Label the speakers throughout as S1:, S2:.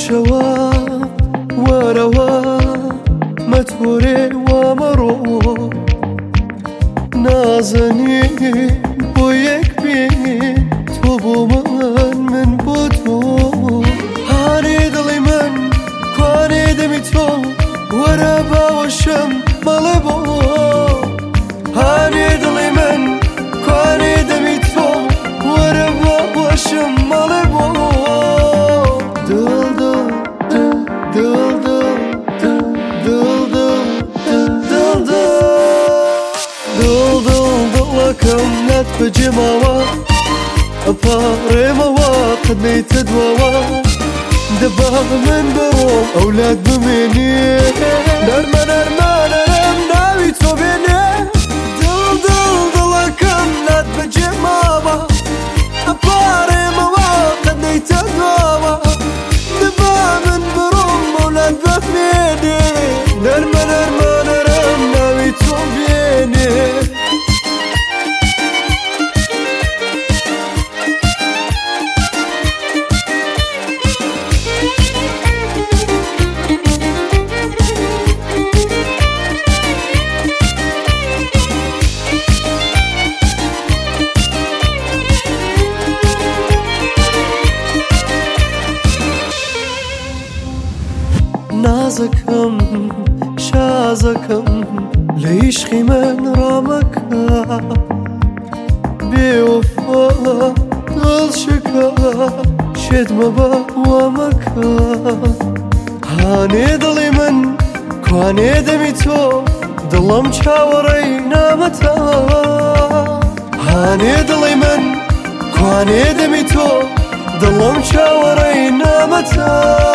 S1: شەوە وەرەوە مەتۆرێ وامەڕۆ نازەنی بۆ یەک بین تۆ بۆ من بۆ تۆ هانێ دڵی من کوانێ دەمی تۆ وەرە باوەشم بەڵێ بۆ هانێ دڵی من کوانێ دەمی تۆ وەرە باوەشم بەڵێ بۆ دڵەکەم نەت بەجێماوە ئەپارێمەوە قەت نەیتە دواوە دەبا من بڕۆم ئەولاد بمێنێ نەرمە نەرمانەرم ناوی تۆ بێنێ دڵەکەم نەت بەجێماوە ئەپارێمەوە قەت نەیتە دواوە دەبا من بڕۆم ئەولاد بمێنێ نەرمە نەرمانەرم ناوی تۆ بێنێ نازەکەم شازەکەم لە عیشقی من ڕامەکە بێوەفا دڵشکە شێتمە بە وامەکە هانێ دڵی من کوانێ دەمی تۆ دڵم چاوەڕێی نامەتە هانێ دڵی من کوانێ دەمی تۆ دڵم چاوەڕێی نامەتە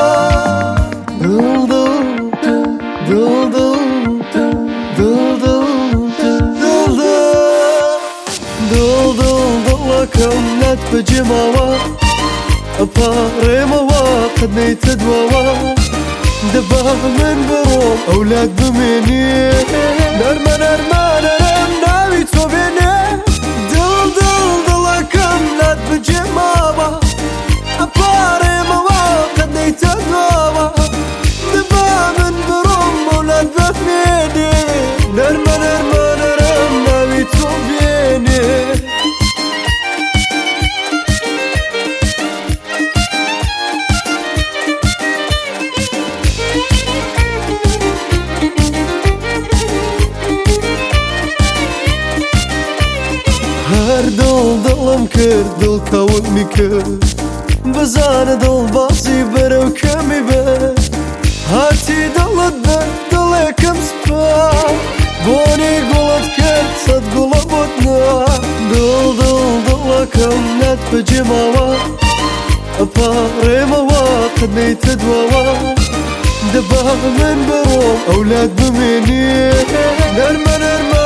S1: دڵەکەم نەت بەجێماوە ئەپارێمەوە قەت نەیتە دواوە دەبا من بڕۆم ئەولاد بمێنێ نەرمە نەرمانەرم ناوی تۆ بێنێ دڵەکەم نەت بەجێماوە ئەپارێمەوە قەت نەیتە دواوە دەبا من بڕۆم ئەولاد بمێنێ نەرمە نەرمانەرم ناوی تۆ بێنێ هەر دڵم کرد دڵکەوتمی کرد بزانە دڵ باسی بەرەو کەمی بێت هاتی دڵت بەر دڵێکم سپا بۆنی گوڵت کرد سەد گوڵە بۆت نا دڵەکەم نەت بەجێماوە ئەپارێمەوە قەت نەیتە دواوە دەبا من بڕۆم ئەولاد بمێنێ نەرمە